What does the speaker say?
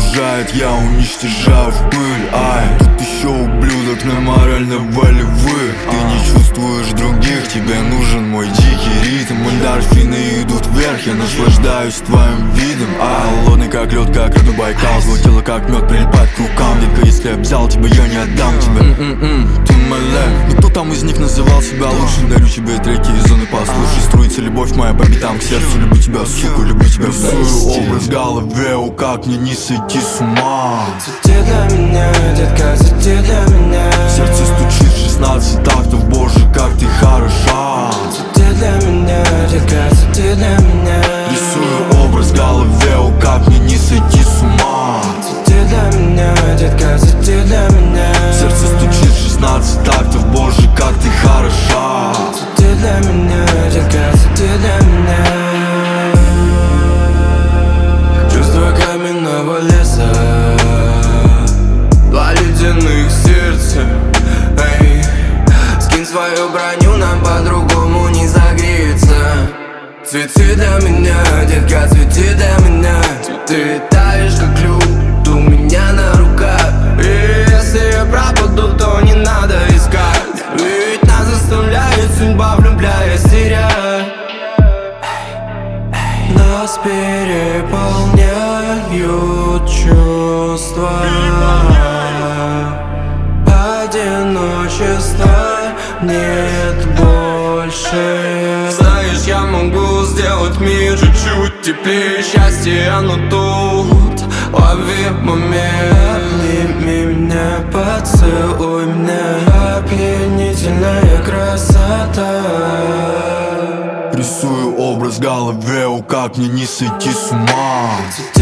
окружает, я уничтожаю в пыль. Ай, тут еще ублюдок на морально-волевых. Ты не чувствуешь других, тебе нужен мой дикий ритм. Эндорфины идут вверх, я наслаждаюсь твоим видом. Холодный как лед, как родной Байкал. Злое тело как мед прилипает к рукам. Детка, если я взял тебя, я не отдам тебя. Ты малек. Ну кто там из них называл себя лучшим? Дарю тебе треки из зоны послушай. Струится любовь моя по битам к сердцу. Люблю тебя, сука, люблю тебя. Рисую образ в голове, о, как мне не сойти с ума. Цвети для меня, детка, цвети для меня. Сердце стучит 16 тактов, боже, как ты хороша. Цвети для меня, детка, цвети для меня. Рисую образ в голове, о, как мне не сойти с ума. Цвети для меня, детка, цвети для меня. Сердце стучит 16 тактов, боже, как ты хороша. Цвети для меня, детка, цвети для меня. Чувство каменного леса, два ледяных сердца. Эй, скинь свою броню, нам по-другому не загреется. Цвети для меня, детка, цвети для меня. Ты таешь, как лед у меня на руках. И если я пропаду, то не надо искать. Ведь нас заставляет судьба, влюбляясь, терять. Нас переполняют чувства. Одиночества нет больше. Знаешь, я могу сделать мир чуть-чуть теплее. Счастье, оно тут, лови момент. Обними меня, поцелуй меня. Опьянительная красота. Рисую образ в голове, о, как мне не сойти с ума.